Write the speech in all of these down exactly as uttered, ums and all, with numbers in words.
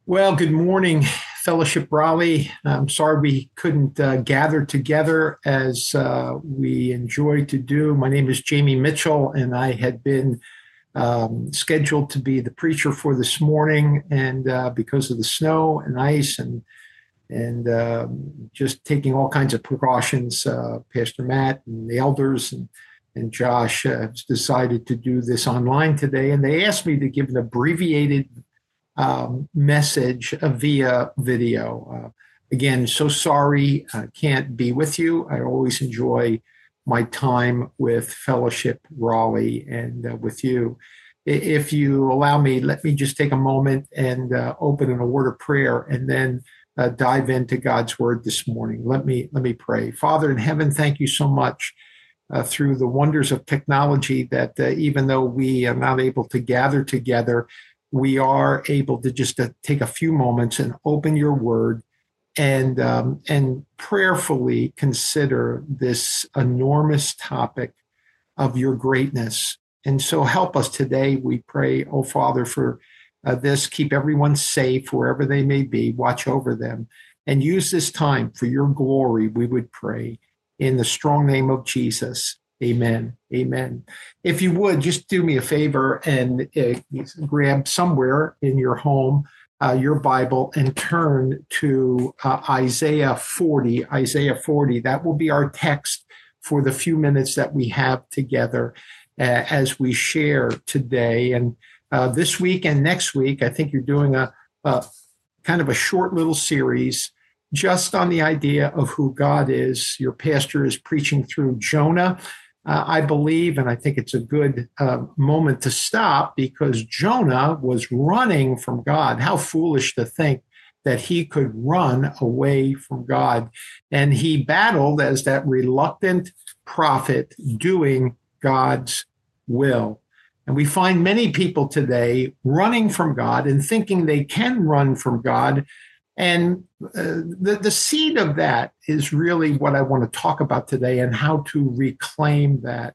Well, good morning, Fellowship Raleigh. I'm sorry we couldn't uh, gather together as uh, we enjoy to do. My name is Jamie Mitchell, and I had been um, scheduled to be the preacher for this morning, and uh, because of the snow and ice and and um, just taking all kinds of precautions, uh, Pastor Matt and the elders and and Josh uh, have decided to do this online today, and they asked me to give an abbreviated um, message uh, via video. Uh, again, so sorry I can't be with you. I always enjoy my time with Fellowship Raleigh and uh, with you. If you allow me, let me just take a moment and uh, open in a word of prayer and then uh, dive into God's word this morning. Let me let me pray. Father in heaven, thank you so much uh, through the wonders of technology that uh, even though we are not able to gather together, we are able to just uh, take a few moments and open your word and um, and prayerfully consider this enormous topic of your greatness. And so help us today, we pray, oh Father, for uh, this. Keep everyone safe wherever they may be. Watch over them and use this time for your glory, we would pray. In the strong name of Jesus. Amen. Amen. If you would, just do me a favor and uh, grab somewhere in your home uh, your Bible and turn to uh, Isaiah forty. Isaiah forty. That will be our text for the few minutes that we have together uh, as we share today. And uh, this week and next week, I think you're doing a, a kind of a short little series just on the idea of who God is. Your pastor is preaching through Jonah. Uh, I believe, and I think it's a good uh, moment to stop because Jonah was running from God. How foolish to think that he could run away from God. And he battled as that reluctant prophet doing God's will. And we find many people today running from God and thinking they can run from God. And uh, the, the seed of that is really what I want to talk about today and how to reclaim that.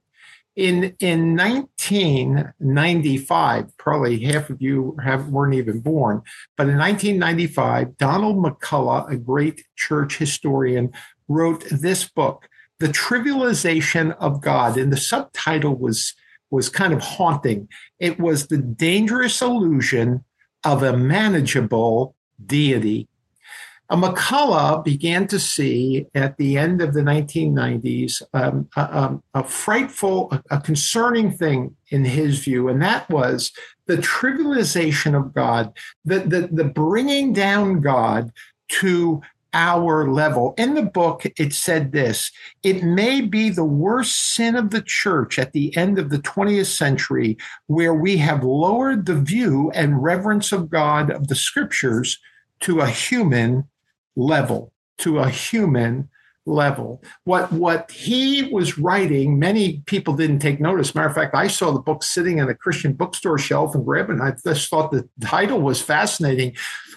In in nineteen ninety-five, probably half of you have, weren't even born, but in nineteen ninety-five, Donald McCullough, a great church historian, wrote this book, The Trivialization of God. And the subtitle was, was kind of haunting. It was The Dangerous Illusion of a Manageable Deity. Uh, McCullough began to see at the end of the nineteen nineties um, a, a, a frightful, a, a concerning thing in his view, and that was the trivialization of God, the, the, the bringing down God to our level. In the book, it said this: it may be the worst sin of the church at the end of the twentieth century, where we have lowered the view and reverence of God of the scriptures to a human level, to a human level. What, what he was writing, many people didn't take notice. Matter of fact, I saw the book sitting on a Christian bookstore shelf and grabbed it. And I just thought the title was fascinating.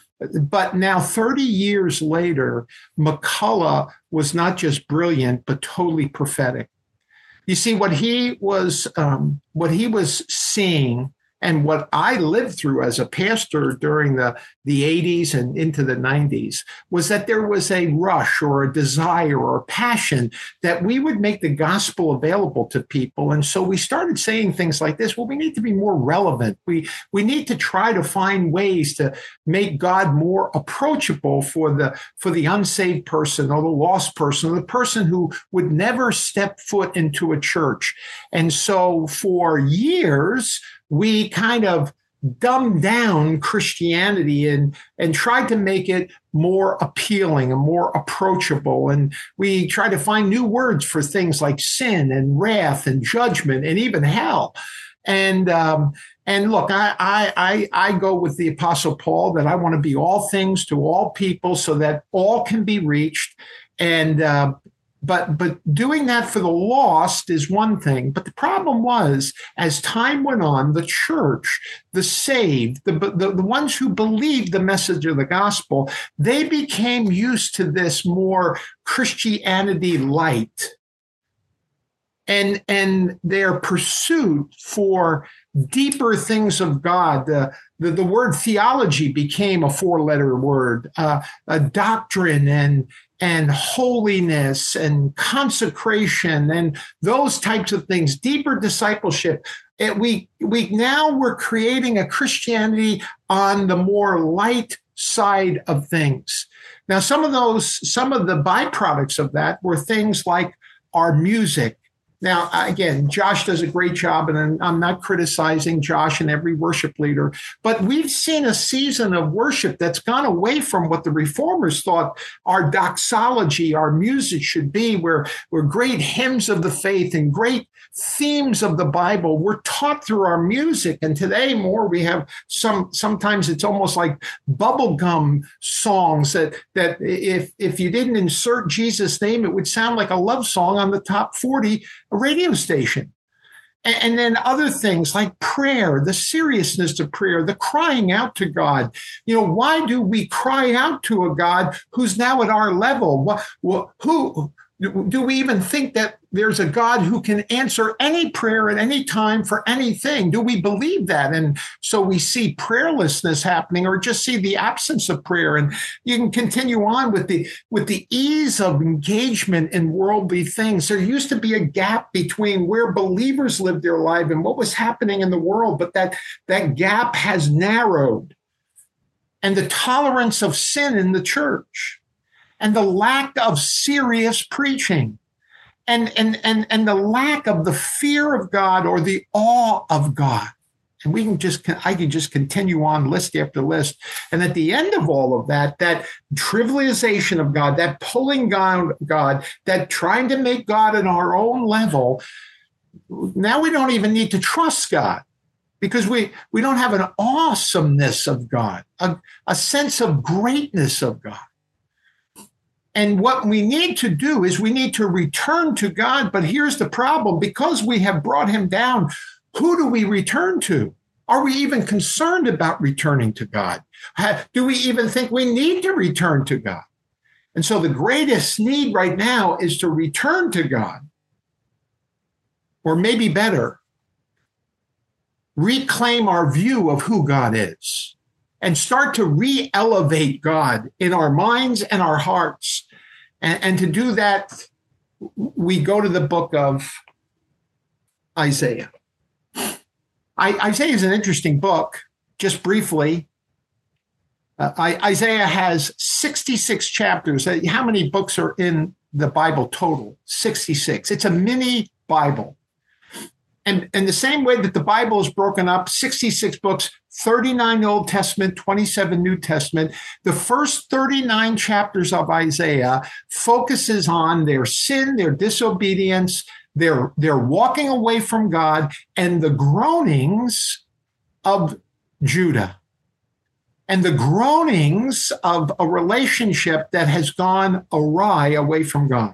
But now, thirty years later, McCullough was not just brilliant, but totally prophetic. You see, what he was, um, what he was seeing, and what I lived through as a pastor during the, the eighties and into the nineties was that there was a rush or a desire or a passion that we would make the gospel available to people. And so we started saying things like this: well, we need to be more relevant. We, we need to try to find ways to make God more approachable for the, for the unsaved person or the lost person, or the person who would never step foot into a church. And so for years, we kind of dumbed down Christianity and, and tried to make it more appealing and more approachable. And we tried to find new words for things like sin and wrath and judgment and even hell. And um, and look, I, I I I go with the Apostle Paul that I want to be all things to all people so that all can be reached. And uh, But but doing that for the lost is one thing. But the problem was, as time went on, the church, the saved, the, the, the ones who believed the message of the gospel, they became used to this more Christianity light. And, and their pursuit for deeper things of God. The, the, the word theology became a four-letter word, uh, a doctrine and and holiness and consecration and those types of things, deeper discipleship. It, we we now we're creating a Christianity on the more light side of things. Now, some of those, some of the byproducts of that were things like our music. Now, again, Josh does a great job, and I'm not criticizing Josh and every worship leader, but we've seen a season of worship that's gone away from what the reformers thought our doxology, our music should be, where, where great hymns of the faith and great themes of the Bible were taught through our music. And today more we have some, sometimes it's almost like bubblegum songs that, that if, if you didn't insert Jesus' name, it would sound like a love song on the top forty radio station. And, and then other things like prayer, the seriousness of prayer, the crying out to God. You know, why do we cry out to a God who's now at our level? What, who, do we even think that there's a God who can answer any prayer at any time for anything? Do we believe that? And so we see prayerlessness happening, or just see the absence of prayer. And you can continue on with the with the ease of engagement in worldly things. There used to be a gap between where believers lived their life and what was happening in the world, but that that gap has narrowed. And the tolerance of sin in the church, and the lack of serious preaching, and, and, and, and the lack of the fear of God or the awe of God. And we can just, I can just continue on list after list. And at the end of all of that, that trivialization of God, that pulling down God, that trying to make God at our own level, now we don't even need to trust God, because we, we don't have an awesomeness of God, a, a sense of greatness of God. And what we need to do is we need to return to God. But here's the problem. Because we have brought him down, who do we return to? Are we even concerned about returning to God? Do we even think we need to return to God? And so the greatest need right now is to return to God. Or maybe better, reclaim our view of who God is and start to re-elevate God in our minds and our hearts. And, and to do that, we go to the book of Isaiah. I, Isaiah is an interesting book. Just briefly, uh, I, Isaiah has sixty-six chapters. How many books are in the Bible total? sixty-six. It's a mini Bible. And in the same way that the Bible is broken up, sixty-six books, thirty-nine Old Testament, twenty-seven New Testament, the first thirty-nine chapters of Isaiah focuses on their sin, their disobedience, their, their walking away from God, and the groanings of Judah, and the groanings of a relationship that has gone awry away from God.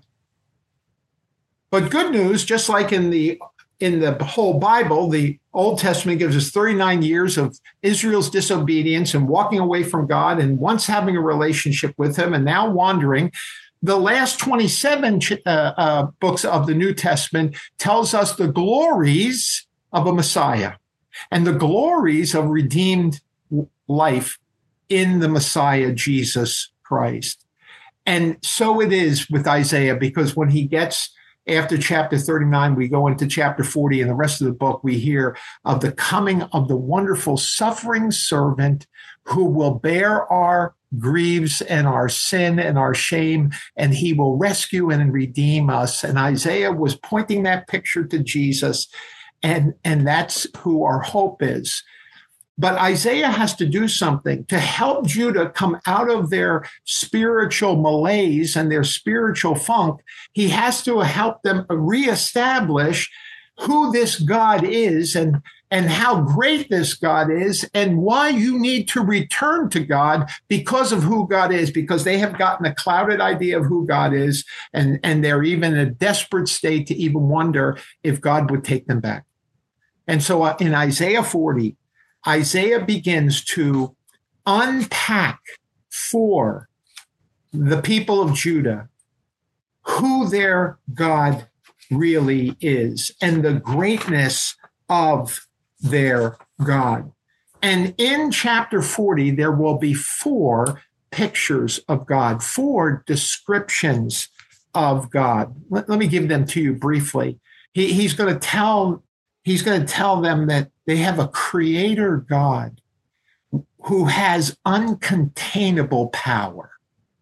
But good news, just like in the In the whole Bible, the Old Testament gives us thirty-nine years of Israel's disobedience and walking away from God, and once having a relationship with him and now wandering. The last twenty-seven uh, uh, books of the New Testament tells us the glories of a Messiah and the glories of redeemed life in the Messiah, Jesus Christ. And so it is with Isaiah, because when he gets after chapter thirty-nine, we go into chapter forty, and the rest of the book, we hear of the coming of the wonderful suffering servant who will bear our griefs and our sin and our shame, and he will rescue and redeem us. And Isaiah was pointing that picture to Jesus, and, and that's who our hope is. But Isaiah has to do something to help Judah come out of their spiritual malaise and their spiritual funk. He has to help them reestablish who this God is, and, and how great this God is, and why you need to return to God because of who God is, because they have gotten a clouded idea of who God is, and, and they're even in a desperate state to even wonder if God would take them back. And so uh, in Isaiah forty, Isaiah begins to unpack for the people of Judah who their God really is, and the greatness of their God. And in chapter forty, there will be four pictures of God, four descriptions of God. Let, let me give them to you briefly. He, he's going to tell, he's going to tell them that they have a creator God who has uncontainable power.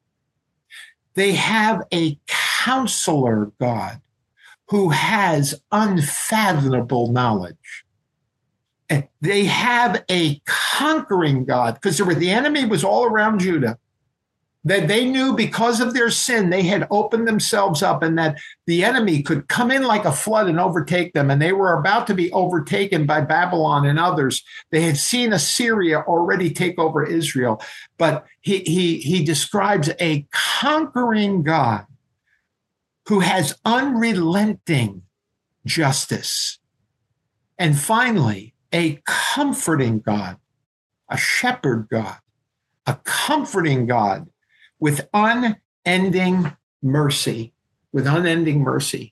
They have a counselor God who has unfathomable knowledge. And they have a conquering God, because the enemy was all around Judah, that they knew because of their sin, they had opened themselves up and that the enemy could come in like a flood and overtake them. And they were about to be overtaken by Babylon and others. They had seen Assyria already take over Israel. But he, he, he describes a conquering God who has unrelenting justice. And finally, a comforting God, a shepherd God, a comforting God with unending mercy, with unending mercy.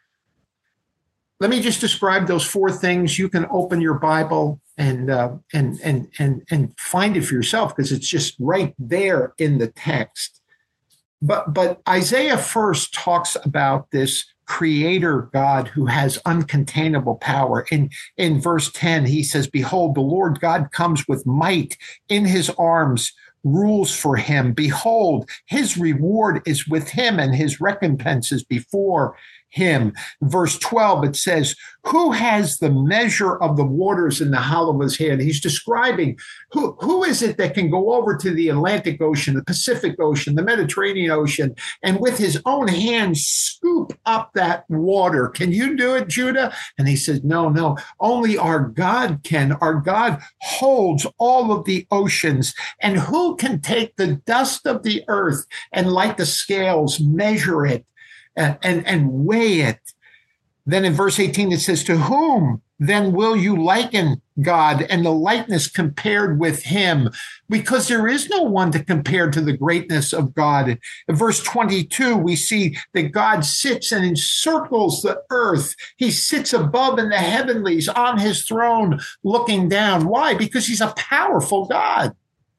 Let me just describe those four things. You can open your Bible and uh, and and and and find it for yourself, because it's just right there in the text. But but Isaiah first talks about this creator God who has uncontainable power. In, in verse ten, he says, "Behold, the Lord God comes with might in his arms, rules for him. Behold, his reward is with him and his recompense is before him." Verse twelve, it says, "Who has the measure of the waters in the hollow of his hand?" He's describing who, who is it that can go over to the Atlantic Ocean, the Pacific Ocean, the Mediterranean Ocean, and with his own hand scoop up that water. Can you do it, Judah? And he says, no, no, only our God can. Our God holds all of the oceans. And who can take the dust of the earth and, like the scales, measure it and, and, and weigh it? Then in verse eighteen, it says, "To whom then will you liken God, and the likeness compared with him? Because there is no one to compare to the greatness of God." In verse twenty-two, we see that God sits and encircles the earth. He sits above in the heavenlies on his throne looking down. Why? Because he's a powerful God.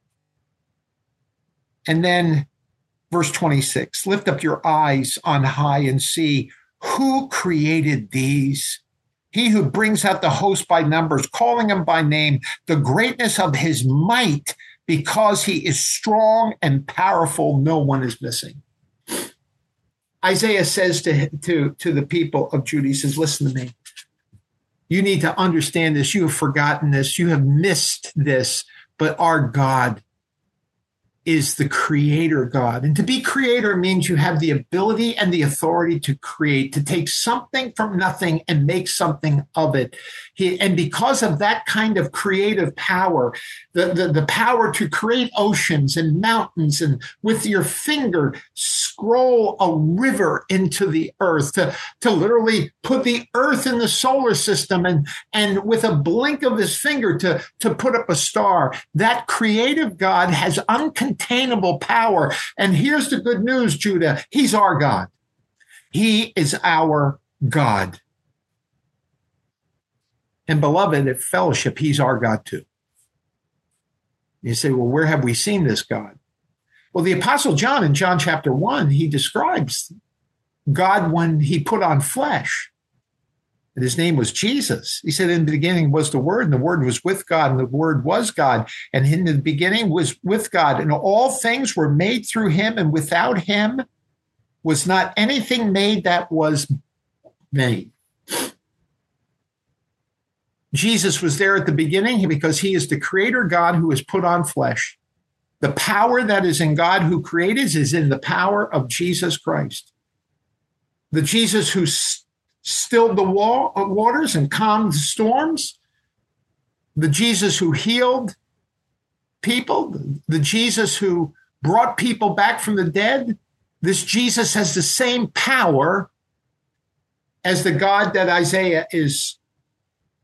And then verse twenty-six, "Lift up your eyes on high and see who created these. He who brings out the host by numbers, calling them by name, the greatness of his might, because he is strong and powerful, no one is missing." Isaiah says to, to, to the people of Judah, he says, listen to me. You need to understand this. You have forgotten this. You have missed this. But our God is the creator God. And to be creator means you have the ability and the authority to create, to take something from nothing and make something of it. He, and because of that kind of creative power, the, the, the power to create oceans and mountains, and with your finger scroll a river into the earth, to, to literally put the earth in the solar system, and, and with a blink of his finger to, to put up a star, that creative God has uncontainable Attainable power. And here's the good news, Judah. He's our God. He is our God. And beloved, at Fellowship, he's our God too. You say, well, where have we seen this God? Well, the Apostle John in John chapter one, he describes God when he put on flesh. And his name was Jesus. He said, in the beginning was the Word, and the Word was with God, and the Word was God. And in the beginning was with God, and all things were made through him, and without him was not anything made that was made. Jesus was there at the beginning because he is the creator God who has put on flesh. The power that is in God who created is in the power of Jesus Christ. The Jesus who stilled the waters and calmed the storms, the Jesus who healed people, the Jesus who brought people back from the dead. This Jesus has the same power as the God that Isaiah is,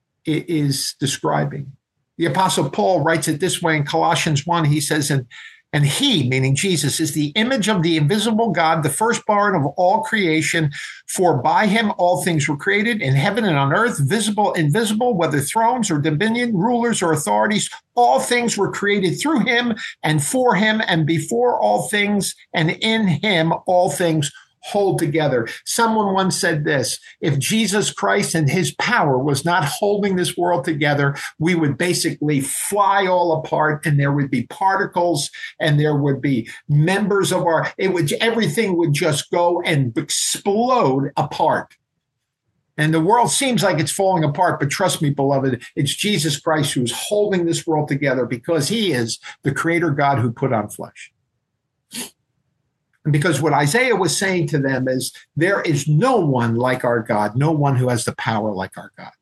is describing. The Apostle Paul writes it this way in Colossians one. He says, and And he, meaning Jesus, is the image of the invisible God, the firstborn of all creation. For by him all things were created in heaven and on earth, visible, invisible, whether thrones or dominion, rulers or authorities. All things were created through him and for him and before all things. And in him all things hold together. Someone once said this: if Jesus Christ and his power was not holding this world together, we would basically fly all apart, and there would be particles, and there would be members of our, it would, everything would just go and explode apart. And the world seems like it's falling apart, but trust me, beloved, it's Jesus Christ who's holding this world together, because he is the creator God who put on flesh. And because what Isaiah was saying to them is, there is no one like our God, no one who has the power like our God.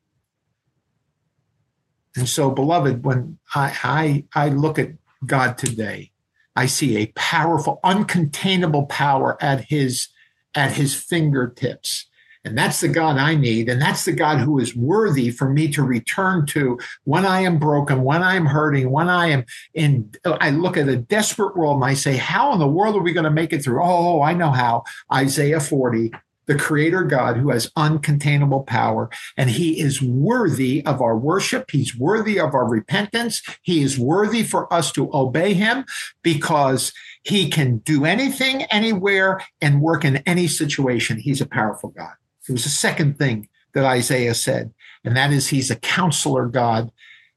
And so, beloved, when I, I, I look at God today, I see a powerful, uncontainable power at his, at his fingertips. And that's the God I need. And that's the God who is worthy for me to return to when I am broken, when I'm hurting, when I am in, I look at a desperate world and I say, how in the world are we going to make it through? Oh, I know how. Isaiah forty, the creator God who has uncontainable power, and he is worthy of our worship. He's worthy of our repentance. He is worthy for us to obey him, because he can do anything, anywhere, and work in any situation. He's a powerful God. It was the second thing that Isaiah said, and that is, he's a counselor God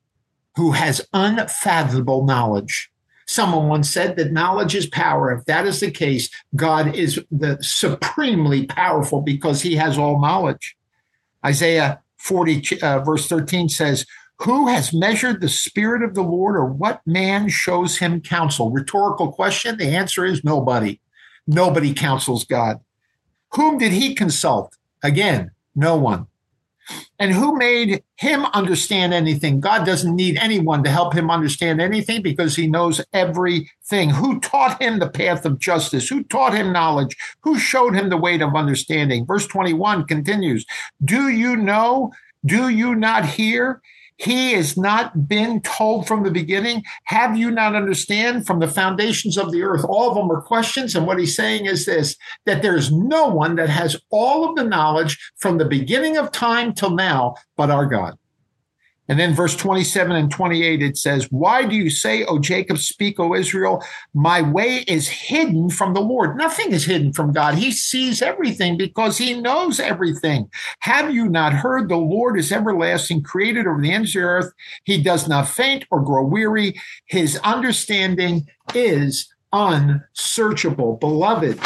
who has unfathomable knowledge. Someone once said that knowledge is power. If that is the case, God is the supremely powerful, because he has all knowledge. Isaiah forty, uh, verse thirteen says, who has measured the Spirit of the Lord, or what man shows him counsel? Rhetorical question. The answer is nobody. Nobody counsels God. Whom did he consult? Again, no one. And who made him understand anything? God doesn't need anyone to help him understand anything, because he knows everything. Who taught him the path of justice? Who taught him knowledge? Who showed him the way of understanding? Verse twenty-one continues, do you know? Do you not hear? He has not been told from the beginning. Have you not understand from the foundations of the earth? All of them are questions. And what he's saying is this, that there's no one that has all of the knowledge from the beginning of time till now, but our God. And then verse twenty-seven and twenty-eight, it says, why do you say, O Jacob, speak, O Israel, my way is hidden from the Lord? Nothing is hidden from God. He sees everything, because he knows everything. Have you not heard? The Lord is everlasting, created over the ends of the earth. He does not faint or grow weary. His understanding is unsearchable. Beloved,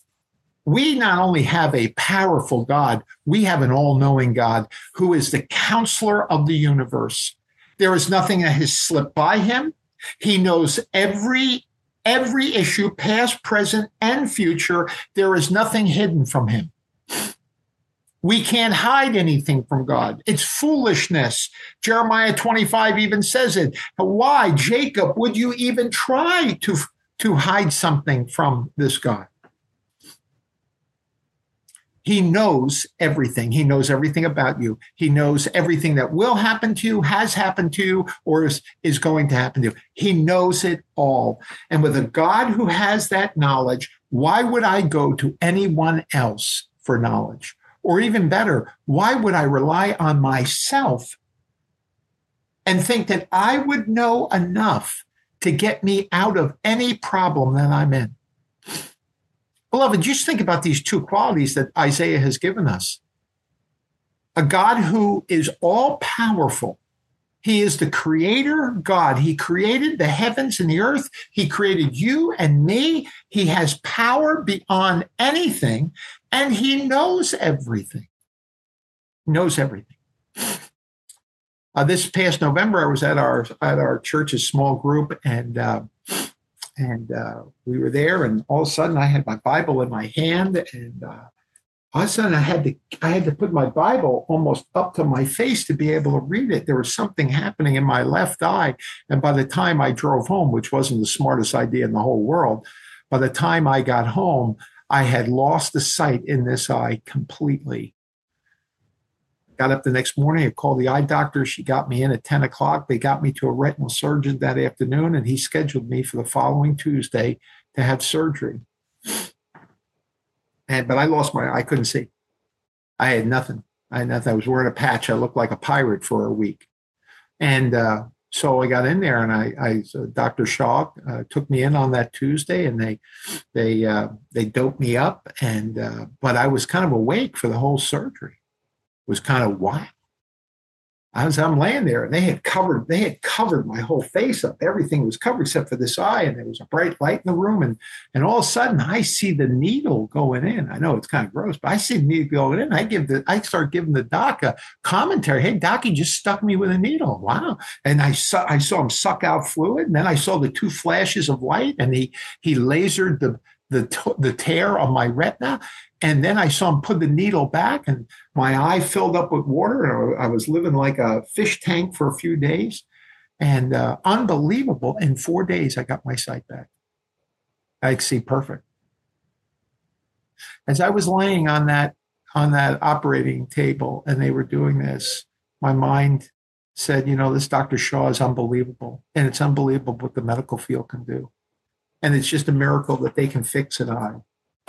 we not only have a powerful God, we have an all-knowing God who is the counselor of the universe. There is nothing that has slipped by him. He knows every, every issue, past, present, and future. There is nothing hidden from him. We can't hide anything from God. It's foolishness. Jeremiah twenty-five even says it. Why, Jacob, would you even try to, to hide something from this God? He knows everything. He knows everything about you. He knows everything that will happen to you, has happened to you, or is, is going to happen to you. He knows it all. And with a God who has that knowledge, why would I go to anyone else for knowledge? Or even better, why would I rely on myself and think that I would know enough to get me out of any problem that I'm in? Beloved, just think about these two qualities that Isaiah has given us. A God who is all powerful. He is the creator God. He created the heavens and the earth. He created you and me. He has power beyond anything, and he knows everything. He knows everything. Uh, this past November, I was at our at our church's small group, and uh, And uh, we were there, and all of a sudden I had my Bible in my hand, and uh, all of a sudden I had to I had to put my Bible almost up to my face to be able to read it. There was something happening in my left eye, and by the time I drove home, which wasn't the smartest idea in the whole world, by the time I got home, I had lost the sight in this eye completely. got up the next morning. I called the eye doctor. She got me in at ten o'clock. They got me to a retinal surgeon that afternoon, and he scheduled me for the following Tuesday to have surgery. And but I lost my, I couldn't see. I had nothing. I had nothing. I was wearing a patch. I looked like a pirate for a week. And uh, so I got in there, and I, I so Doctor Shaw uh, took me in on that Tuesday, and they they uh, they doped me up. And uh, but I was kind of awake for the whole surgery. It was kind of wild. I was I'm laying there, and they had covered they had covered my whole face up. Everything was covered except for this eye, and there was a bright light in the room. And and all of a sudden, I see the needle going in. I know it's kind of gross, but I see the needle going in. I give the I start giving the doc a commentary. Hey, doc, he just stuck me with a needle. Wow! And I saw I saw him suck out fluid, and then I saw the two flashes of light, and he he lasered the the the tear on my retina. And then I saw him put the needle back, and my eye filled up with water. And I was living like a fish tank for a few days. And uh, unbelievable. In four days, I got my sight back. I could see perfect. As I was laying on that on that operating table, and they were doing this, my mind said, you know, this Doctor Shaw is unbelievable. And it's unbelievable what the medical field can do. And it's just a miracle that they can fix an eye.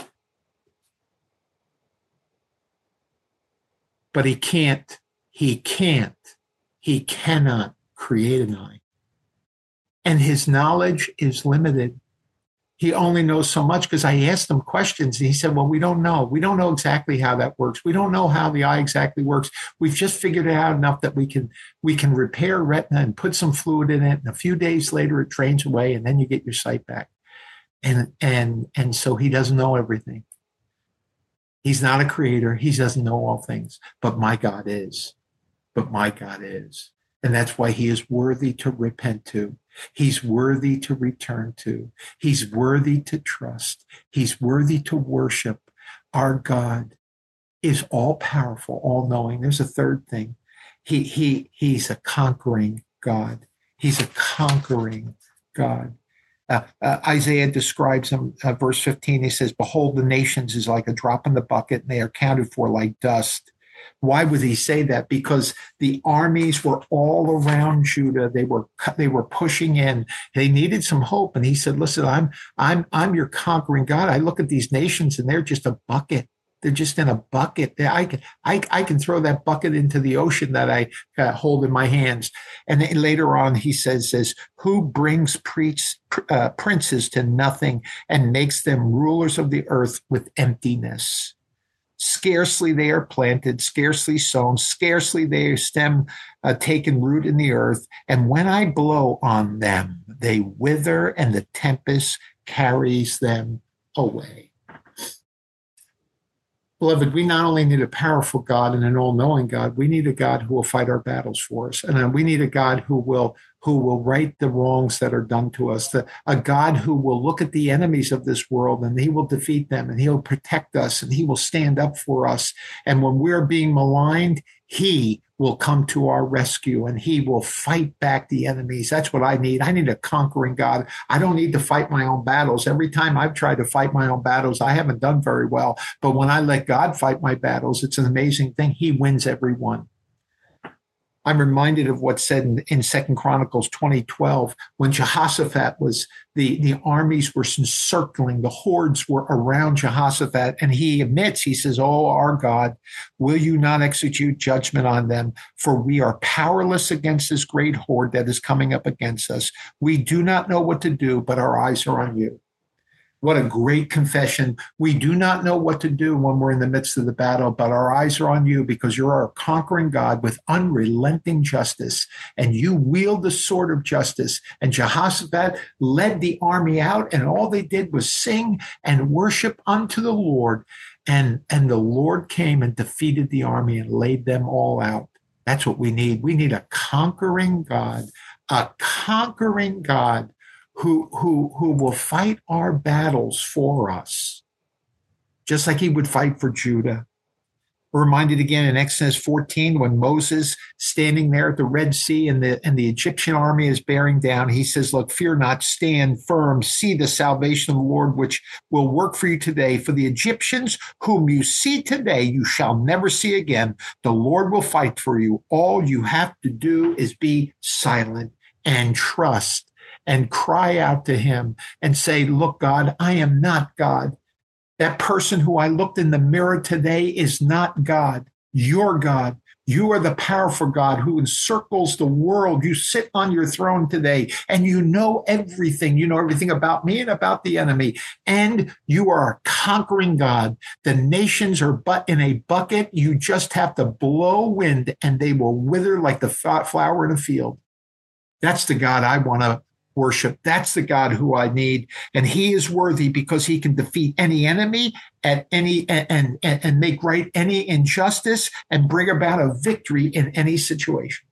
But he can't, he can't, he cannot create an eye. And his knowledge is limited. He only knows so much, because I asked him questions, and he said, well, we don't know. We don't know exactly how that works. We don't know how the eye exactly works. We've just figured it out enough that we can we can repair retina and put some fluid in it. And a few days later, it drains away, and then you get your sight back. And and and so he doesn't know everything. He's not a creator. He doesn't know all things, but my God is. But my God is. And that's why he is worthy to repent to. He's worthy to return to. He's worthy to trust. He's worthy to worship. Our God is all powerful, all knowing. There's a third thing. He, he, he's a conquering God. He's a conquering God. Uh, uh, Isaiah describes him, uh, verse fifteen, he says, behold, the nations is like a drop in the bucket, and they are counted for like dust. Why would he say that? Because the armies were all around Judah. They were they were pushing in. They needed some hope. And he said, listen, I'm I'm I'm your conquering God. I look at these nations, and they're just a bucket. They're just in a bucket. I can, I, I can throw that bucket into the ocean that I uh, hold in my hands. And then later on, he says, says who brings preach, uh, princes to nothing and makes them rulers of the earth with emptiness? Scarcely they are planted, scarcely sown, scarcely they stem uh, taken root in the earth. And when I blow on them, they wither, and the tempest carries them away. Beloved, we not only need a powerful God and an all-knowing God, we need a God who will fight our battles for us. And we need a God who will who will right the wrongs that are done to us, the, a God who will look at the enemies of this world, and he will defeat them, and he'll protect us, and he will stand up for us. And when we're being maligned, he will come to our rescue, and he will fight back the enemies. That's what I need. I need a conquering God. I don't need to fight my own battles. Every time I've tried to fight my own battles, I haven't done very well. But when I let God fight my battles, it's an amazing thing. He wins every one. I'm reminded of what's said in, in Second Chronicles twenty twelve, when Jehoshaphat was, the, the armies were encircling, the hordes were around Jehoshaphat, and he admits, he says, oh, our God, will you not execute judgment on them? For we are powerless against this great horde that is coming up against us. We do not know what to do, but our eyes are on you. What a great confession. We do not know what to do when we're in the midst of the battle, but our eyes are on you, because you're our conquering God with unrelenting justice, and you wield the sword of justice. And Jehoshaphat led the army out, and all they did was sing and worship unto the Lord. And, and the Lord came and defeated the army and laid them all out. That's what we need. We need a conquering God, a conquering God who who who will fight our battles for us, just like he would fight for Judah. We're reminded again in Exodus fourteen when Moses standing there at the Red Sea and the and the Egyptian army is bearing down. He says, look, fear not, stand firm, see the salvation of the Lord, which will work for you today. For the Egyptians whom you see today, you shall never see again. The Lord will fight for you. All you have to do is be silent and trust and cry out to him and say, look, God, I am not God. That person who I looked in the mirror today is not God. You're God. You are the powerful God who encircles the world. You sit on your throne today and you know everything. You know everything about me and about the enemy. And you are a conquering God. The nations are but in a bucket. You just have to blow wind and they will wither like the flower in a field. That's the God I want to worship. That's the God who I need. And he is worthy because he can defeat any enemy at any and, and, and make right any injustice and bring about a victory in any situation.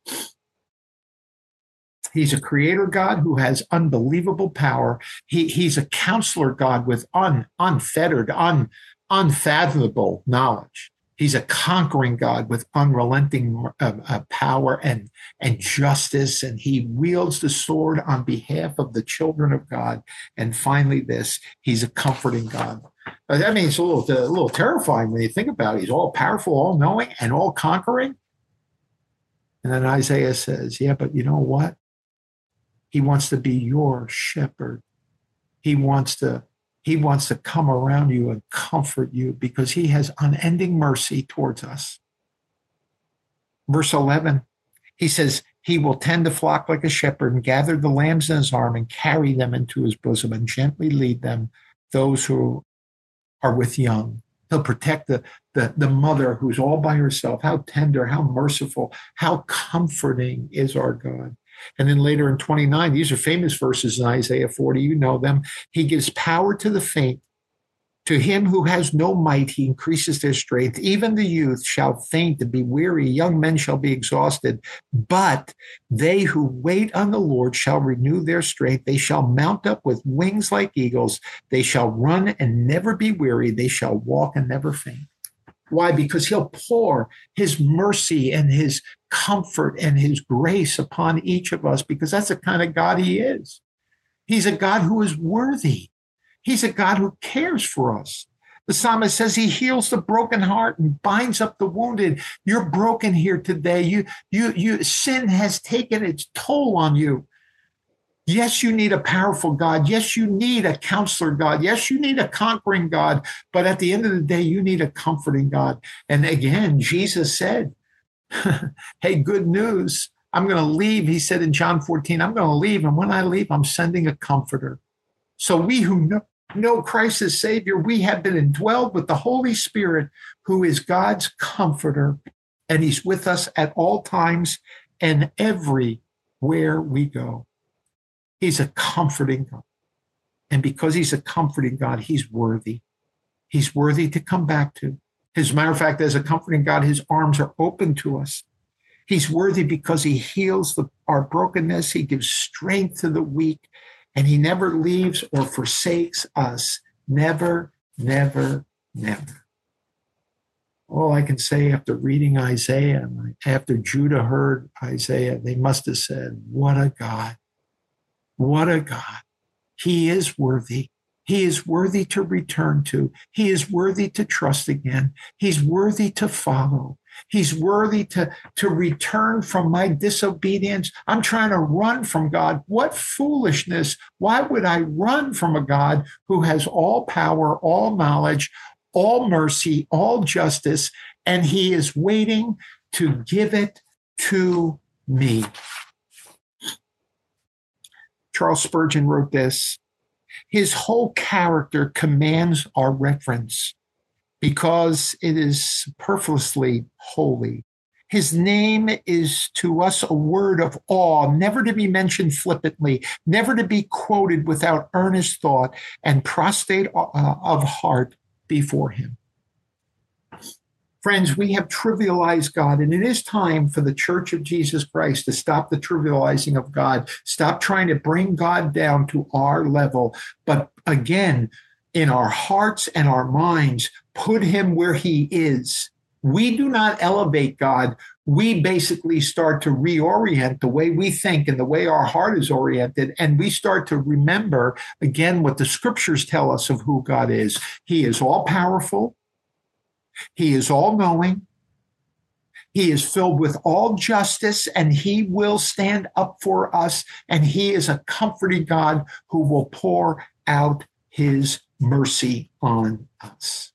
He's a creator God who has unbelievable power. He, he's a counselor God with un, unfettered, un, unfathomable knowledge. He's a conquering God with unrelenting uh, uh, power and, and justice, and he wields the sword on behalf of the children of God. And finally, this, he's a comforting God. Uh, that means a little, a little terrifying when you think about it. He's all powerful, all knowing, and all conquering. And then Isaiah says, yeah, but you know what? He wants to be your shepherd. He wants to He wants to come around you and comfort you because he has unending mercy towards us. Verse eleven, he says, he will tend the flock like a shepherd and gather the lambs in his arm and carry them into his bosom and gently lead them, those who are with young. He'll protect the, the, the mother who's all by herself. How tender, how merciful, how comforting is our God. And then later in twenty-nine, these are famous verses in Isaiah forty, you know them. He gives power to the faint. To him who has no might, he increases their strength. Even the youth shall faint and be weary. Young men shall be exhausted. But they who wait on the Lord shall renew their strength. They shall mount up with wings like eagles. They shall run and never be weary. They shall walk and never faint. Why? Because he'll pour his mercy and his comfort and his grace upon each of us, because that's the kind of God he is. He's a God who is worthy. He's a God who cares for us. The psalmist says he heals the broken heart and binds up the wounded. You're broken here today. You, you, you, sin has taken its toll on you. Yes, you need a powerful God. Yes, you need a counselor God. Yes, you need a conquering God. But at the end of the day, you need a comforting God. And again, Jesus said, hey, good news. I'm going to leave. He said in John fourteen, I'm going to leave. And when I leave, I'm sending a comforter. So we who know, know Christ as Savior, we have been indwelled with the Holy Spirit, who is God's comforter. And he's with us at all times and everywhere we go. He's a comforting God. And because he's a comforting God, he's worthy. He's worthy to come back to. As a matter of fact, as a comforting God, his arms are open to us. He's worthy because he heals the, our brokenness. He gives strength to the weak. And he never leaves or forsakes us. Never, never, never. All I can say after reading Isaiah, after Judah heard Isaiah, they must have said, what a God. What a God. He is worthy. He is worthy to return to. He is worthy to trust again. He's worthy to follow. He's worthy to, to return from my disobedience. I'm trying to run from God. What foolishness. Why would I run from a God who has all power, all knowledge, all mercy, all justice, and he is waiting to give it to me? Charles Spurgeon wrote this: his whole character commands our reverence because it is superfluously holy. His name is to us a word of awe, never to be mentioned flippantly, never to be quoted without earnest thought and prostrate uh, of heart before him. Friends, we have trivialized God, and it is time for the Church of Jesus Christ to stop the trivializing of God, stop trying to bring God down to our level, but again, in our hearts and our minds, put him where he is, We do not elevate God. We basically start to reorient the way we think and the way our heart is oriented. And we start to remember, again, what the scriptures tell us of who God is. He is all powerful. He is all knowing. He is filled with all justice, and he will stand up for us. And he is a comforting God who will pour out his mercy on us.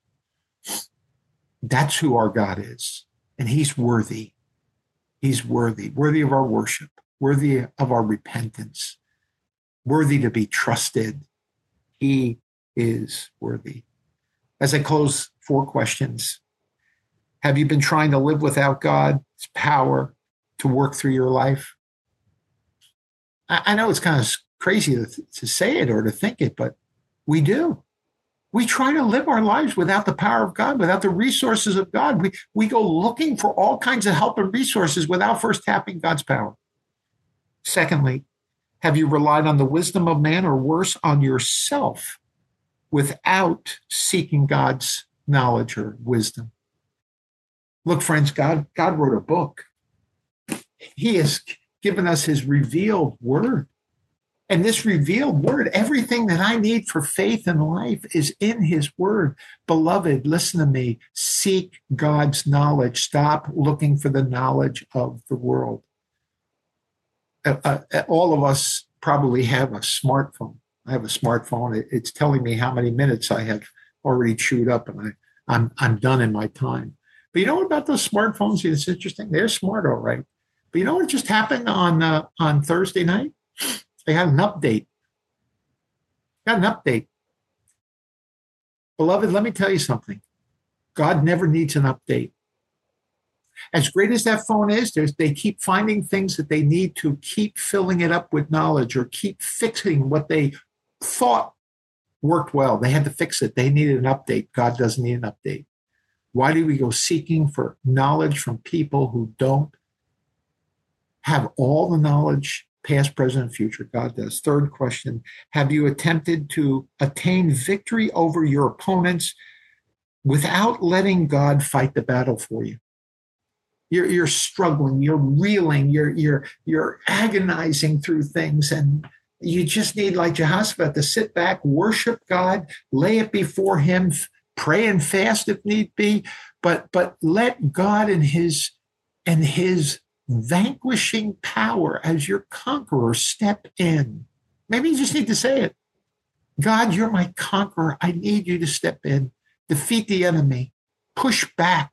That's who our God is. And he's worthy. He's worthy, worthy of our worship, worthy of our repentance, worthy to be trusted. He is worthy. As I close, four questions. Have you been trying to live without God's power to work through your life? I, I know it's kind of crazy to, to say it or to think it, but we do. We try to live our lives without the power of God, without the resources of God. We, we go looking for all kinds of help and resources without first tapping God's power. Secondly, have you relied on the wisdom of man, or worse, on yourself without seeking God's knowledge or wisdom? Look, friends, God, God wrote a book. He has given us his revealed word. And this revealed word, everything that I need for faith and life is in his word. Beloved, listen to me. Seek God's knowledge. Stop looking for the knowledge of the world. Uh, uh, all of us probably have a smartphone. I have a smartphone. It, it's telling me how many minutes I have already chewed up, and I, I'm, I'm done in my time. But you know what about those smartphones? It's interesting. They're smart, all right. But you know what just happened on uh, on Thursday night? They had an update. Got an update. Beloved, let me tell you something. God never needs an update. As great as that phone is, they keep finding things that they need to keep filling it up with knowledge, or keep fixing what they thought worked well. They had to fix it. They needed an update. God doesn't need an update. Why do we go seeking for knowledge from people who don't have all the knowledge, past, present, and future? God does. Third question, have you attempted to attain victory over your opponents without letting God fight the battle for you? You're, you're struggling, you're reeling, you're, you're, you're agonizing through things, and you just need, like Jehoshaphat, to sit back, worship God, lay it before him, pray and fast if need be, but but let God and his and his vanquishing power as your conqueror step in. Maybe you just need to say it. God, you're my conqueror. I need you to step in, defeat the enemy, push back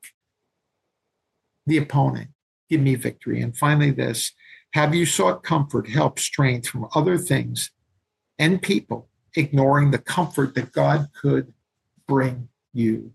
the opponent, give me victory. And finally, this, have you sought comfort, help, strength from other things and people, ignoring the comfort that God could bring you?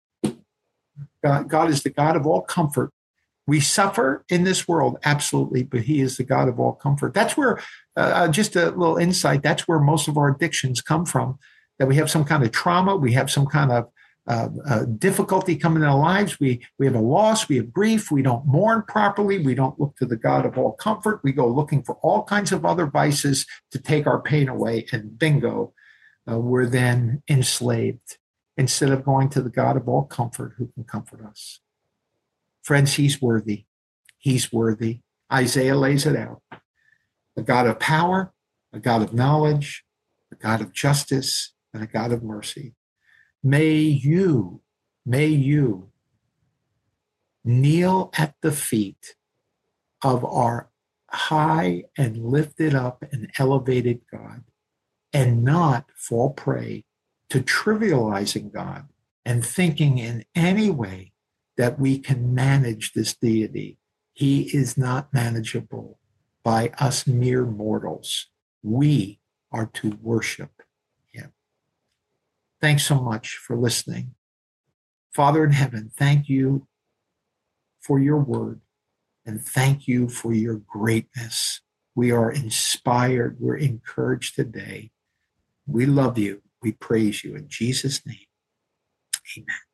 God, God is the God of all comfort. We suffer in this world, absolutely, but he is the God of all comfort. That's where, uh, just a little insight, that's where most of our addictions come from, that we have some kind of trauma, we have some kind of uh, uh, difficulty coming in our lives, we, we have a loss, we have grief, we don't mourn properly, we don't look to the God of all comfort, we go looking for all kinds of other vices to take our pain away, and bingo, uh, we're then enslaved, instead of going to the God of all comfort who can comfort us. Friends, he's worthy. He's worthy. Isaiah lays it out. A God of power, a God of knowledge, a God of justice, and a God of mercy. May you, may you kneel at the feet of our high and lifted up and elevated God, and not fall prey to trivializing God and thinking in any way that we can manage this deity. He is not manageable by us mere mortals. We are to worship him. Thanks so much for listening. Father in heaven, thank you for your word, and thank you for your greatness. We are inspired. We're encouraged today. We love you. We praise you. In Jesus' name, amen.